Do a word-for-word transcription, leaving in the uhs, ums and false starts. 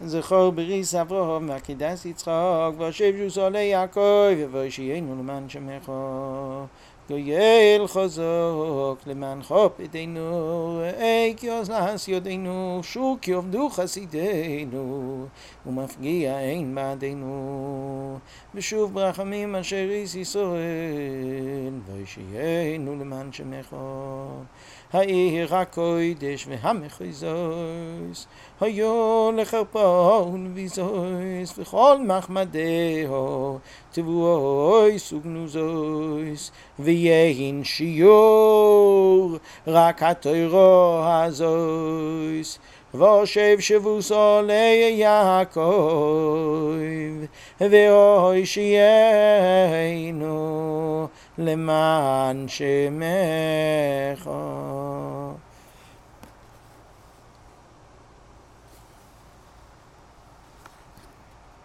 זכור בריס אברהם ועקדת יצחק והשב יוסו ליעקב והושיענו למען שמך גויל חזק למען חופתנו כי עוז ידינו שוק יעבדו חסידינו ומפגיע אין בעדנו ושוב ברחמים אשר איס ישראל והושיענו למען שמך העיר הקודש והמחוזות היו לחרפה ולביזוס וכל מחמדהו תבואויס וגנוזויס ויהין שיעור רק התורה הזויס והושב שבוסו ליעקב והושיענו למען שמך